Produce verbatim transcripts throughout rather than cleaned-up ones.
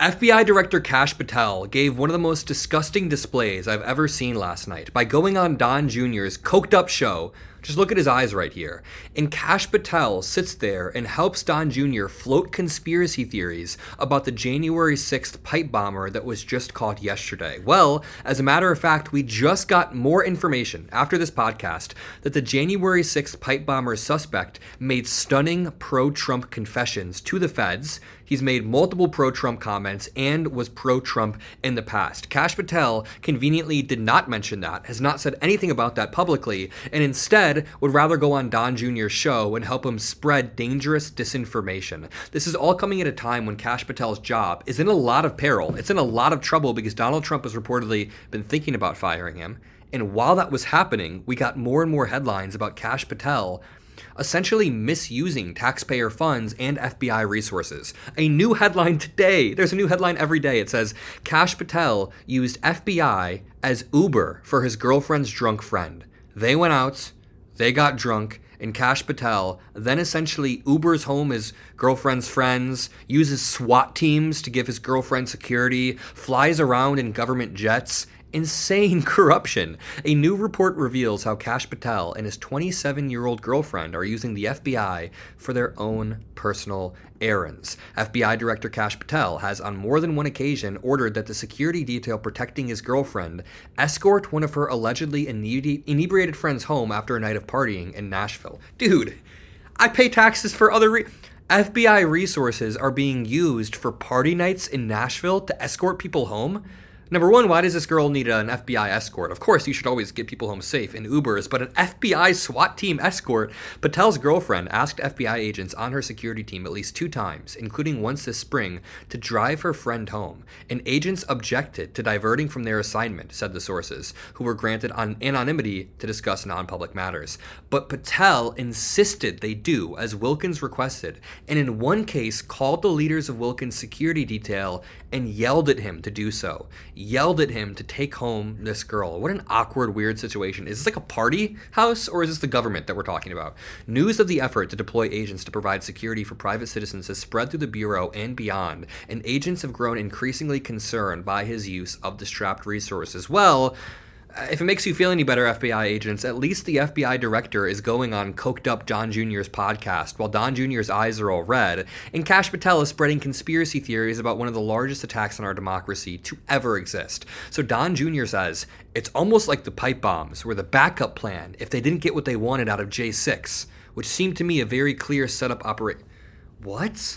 F B I Director Kash Patel gave one of the most disgusting displays I've ever seen last night by going on Don Junior's coked up show. Just look at his eyes right here. And Kash Patel sits there and helps Don Junior float conspiracy theories about the January sixth pipe bomber that was just caught yesterday. Well, as a matter of fact, we just got more information after this podcast that the January sixth pipe bomber suspect made stunning pro-Trump confessions to the feds. He's made multiple pro-Trump comments and was pro-Trump in the past. Kash Patel conveniently did not mention that, has not said anything about that publicly, and instead would rather go on Don Junior's show and help him spread dangerous disinformation. This is all coming at a time when Kash Patel's job is in a lot of peril. It's in a lot of trouble because Donald Trump has reportedly been thinking about firing him. And while that was happening, we got more and more headlines about Kash Patel essentially misusing taxpayer funds and F B I resources. A new headline today. There's a new headline every day. It says, Kash Patel used F B I as Uber for his girlfriend's drunk friend. They went out, they got drunk, and Kash Patel then essentially Ubers home his girlfriend's friends, uses SWAT teams to give his girlfriend security, flies around in government jets. Insane corruption. A new report reveals how Kash Patel and his twenty-seven-year-old girlfriend are using the F B I for their own personal errands. F B I Director Kash Patel has on more than one occasion ordered that the security detail protecting his girlfriend escort one of her allegedly inebri- inebriated friends home after a night of partying in Nashville. Dude, I pay taxes for other re- F B I resources are being used for party nights in Nashville to escort people home? Number one, why does this girl need an F B I escort? Of course, you should always get people home safe in Ubers, but an F B I SWAT team escort? Patel's girlfriend asked F B I agents on her security team at least two times, including once this spring, to drive her friend home. And agents objected to diverting from their assignment, said the sources, who were granted an anonymity to discuss non-public matters. But Patel insisted they do, as Wilkins requested, and in one case called the leaders of Wilkins' security detail and yelled at him to do so. Yelled at him to take home this girl. What an awkward, weird situation. Is this like a party house, or is this the government that we're talking about? News of the effort to deploy agents to provide security for private citizens has spread through the Bureau and beyond, and agents have grown increasingly concerned by his use of the strapped resources. Well, if it makes you feel any better, F B I agents, at least the F B I director is going on coked up Don Junior's podcast while Don Junior's eyes are all red, and Kash Patel is spreading conspiracy theories about one of the largest attacks on our democracy to ever exist. So Don Junior says, it's almost like the pipe bombs were the backup plan if they didn't get what they wanted out of J six, which seemed to me a very clear setup operation. What?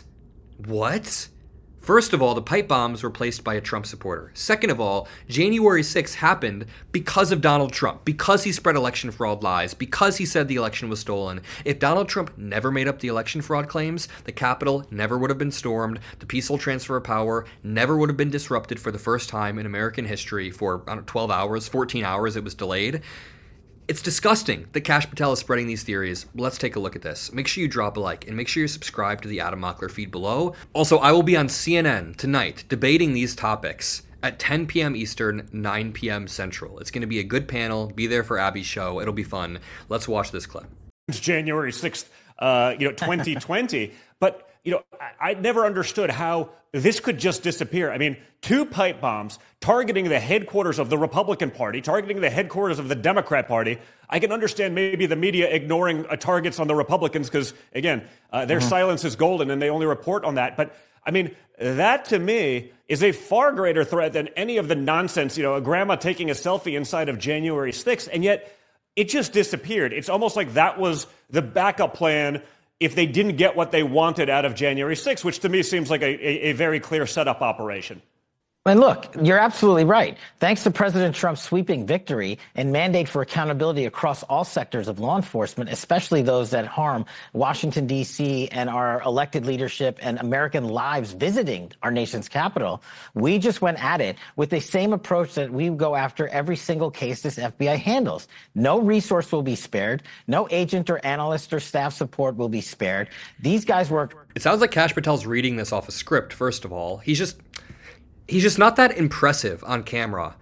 What? First of all, the pipe bombs were placed by a Trump supporter. Second of all, January sixth happened because of Donald Trump, because he spread election fraud lies, because he said the election was stolen. If Donald Trump never made up the election fraud claims, the Capitol never would have been stormed, the peaceful transfer of power never would have been disrupted for the first time in American history for, I don't know, twelve hours, fourteen hours it was delayed. It's disgusting that Kash Patel is spreading these theories. Let's take a look at this. Make sure you drop a like and make sure you subscribe to the Adam Mockler feed below. Also, I will be on C N N tonight debating these topics at ten p.m. Eastern, nine p.m. Central. It's going to be a good panel. Be there for Abby's show. It'll be fun. Let's watch this clip. It's January sixth, uh, you know, twenty twenty. But, you know, I, I never understood how this could just disappear. I mean, two pipe bombs targeting the headquarters of the Republican Party, targeting the headquarters of the Democrat Party. I can understand maybe the media ignoring uh, targets on the Republicans because, again, uh, their mm-hmm. silence is golden and they only report on that. But, I mean, that to me is a far greater threat than any of the nonsense, you know, a grandma taking a selfie inside of January sixth. And yet it just disappeared. It's almost like that was the backup plan if they didn't get what they wanted out of January sixth, which to me seems like a, a, a very clear setup operation. And look, you're absolutely right. Thanks to President Trump's sweeping victory and mandate for accountability across all sectors of law enforcement, especially those that harm Washington, D C and our elected leadership and American lives visiting our nation's capital, we just went at it with the same approach that we go after every single case this F B I handles. No resource will be spared. No agent or analyst or staff support will be spared. These guys work. It sounds like Kash Patel's reading this off a script, first of all. He's just... He's just not that impressive on camera.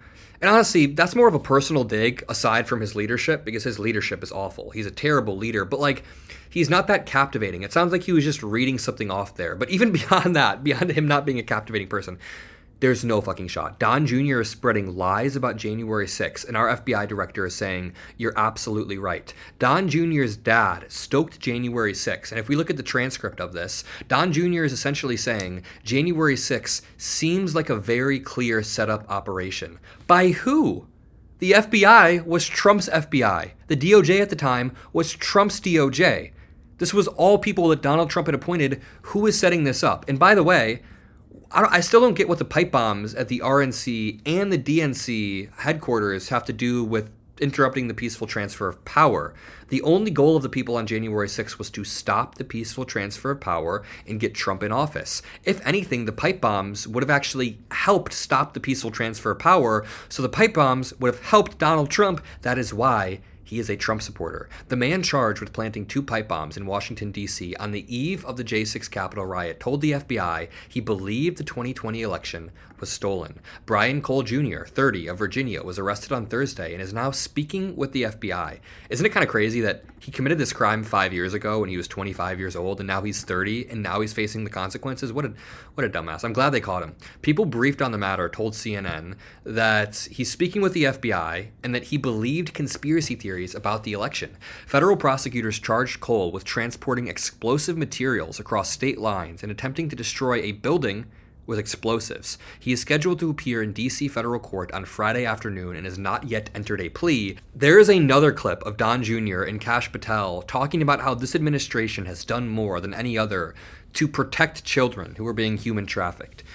And honestly, that's more of a personal dig aside from his leadership, because his leadership is awful. He's a terrible leader, but like, he's not that captivating. It sounds like he was just reading something off there. But even beyond that, beyond him not being a captivating person, there's no fucking shot. Don Junior is spreading lies about January sixth, and our F B I director is saying, you're absolutely right. Don Junior's dad stoked January sixth, and if we look at the transcript of this, Don Junior is essentially saying January sixth seems like a very clear setup operation. By who? The F B I was Trump's F B I. The D O J at the time was Trump's D O J. This was all people that Donald Trump had appointed. Who is setting this up? And by the way, I, don't, I still don't get what the pipe bombs at the R N C and the D N C headquarters have to do with interrupting the peaceful transfer of power. The only goal of the people on January sixth was to stop the peaceful transfer of power and get Trump in office. If anything, the pipe bombs would have actually helped stop the peaceful transfer of power, so the pipe bombs would have helped Donald Trump. That is why he is a Trump supporter. The man charged with planting two pipe bombs in Washington, D C on the eve of the J six Capitol riot told the F B I he believed the twenty twenty election was stolen. Brian Cole Junior, thirty, of Virginia, was arrested on Thursday and is now speaking with the F B I. Isn't it kind of crazy that he committed this crime five years ago when he was twenty-five years old, and now he's thirty, and now he's facing the consequences? What a, what a dumbass. I'm glad they caught him. People briefed on the matter told C N N that he's speaking with the F B I and that he believed conspiracy theories about the election. Federal prosecutors charged Cole with transporting explosive materials across state lines and attempting to destroy a building with explosives. He is scheduled to appear in D C federal court on Friday afternoon and has not yet entered a plea. There is another clip of Don Junior and Kash Patel talking about how this administration has done more than any other to protect children who are being human trafficked.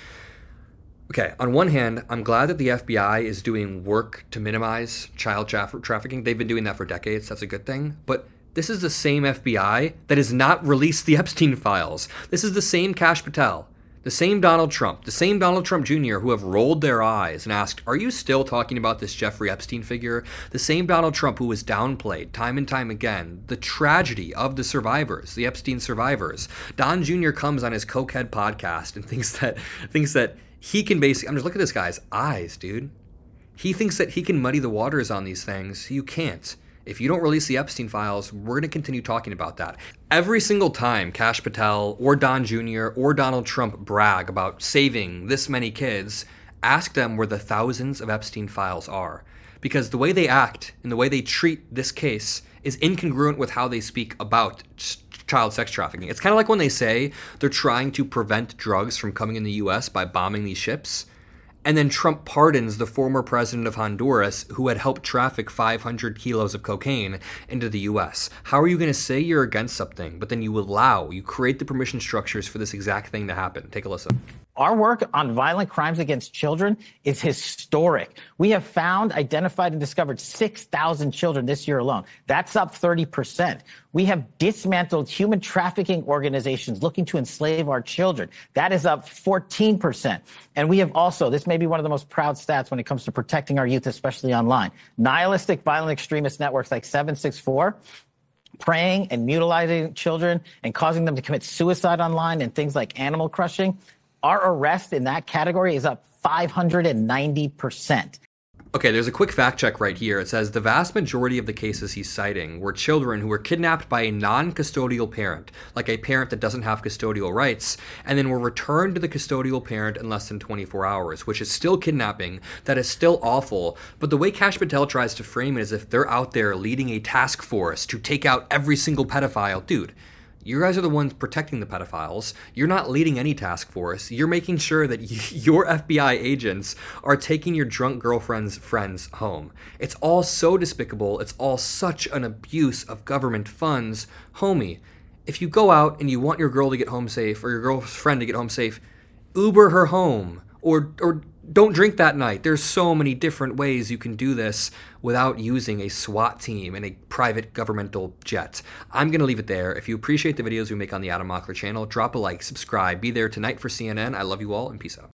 Okay, on one hand, I'm glad that the F B I is doing work to minimize child tra- trafficking. They've been doing that for decades. That's a good thing. But this is the same F B I that has not released the Epstein files. This is the same Kash Patel, the same Donald Trump, the same Donald Trump Junior who have rolled their eyes and asked, are you still talking about this Jeffrey Epstein figure? The same Donald Trump who was downplayed time and time again the tragedy of the survivors, the Epstein survivors. Don Junior comes on his Cokehead podcast and thinks that thinks that he can basically, I'm just, look at this guy's eyes, dude. He thinks that he can muddy the waters on these things. You can't. If you don't release the Epstein files, we're going to continue talking about that. Every single time Kash Patel or Don Junior or Donald Trump brag about saving this many kids, ask them where the thousands of Epstein files are. Because the way they act and the way they treat this case is incongruent with how they speak about child sex trafficking. It's kind of like when they say they're trying to prevent drugs from coming in the U S by bombing these ships. And then Trump pardons the former president of Honduras who had helped traffic five hundred kilos of cocaine into the U S. How are you going to say you're against something, but then you allow, you create the permission structures for this exact thing to happen? Take a listen. Our work on violent crimes against children is historic. We have found, identified, and discovered six thousand children this year alone. That's up thirty percent. We have dismantled human trafficking organizations looking to enslave our children. That is up fourteen percent. And we have also, this may be one of the most proud stats when it comes to protecting our youth, especially online, nihilistic violent extremist networks like seven six four, preying and mutilating children and causing them to commit suicide online, and things like animal crushing. Our arrest in that category is up five hundred ninety percent. Okay, there's a quick fact check right here. It says the vast majority of the cases he's citing were children who were kidnapped by a non-custodial parent, like a parent that doesn't have custodial rights, and then were returned to the custodial parent in less than twenty-four hours, which is still kidnapping. That is still awful. But the way Kash Patel tries to frame it is if they're out there leading a task force to take out every single pedophile. Dude, you guys are the ones protecting the pedophiles. You're not leading any task force. You're making sure that y- your F B I agents are taking your drunk girlfriend's friends home. It's all so despicable. It's all such an abuse of government funds. Homie, if you go out and you want your girl to get home safe, or your girlfriend to get home safe, Uber her home, or or don't drink that night. There's so many different ways you can do this without using a SWAT team and a private governmental jet. I'm going to leave it there. If you appreciate the videos we make on the Adam Mockler channel, drop a like, subscribe, be there tonight for C N N. I love you all, and peace out.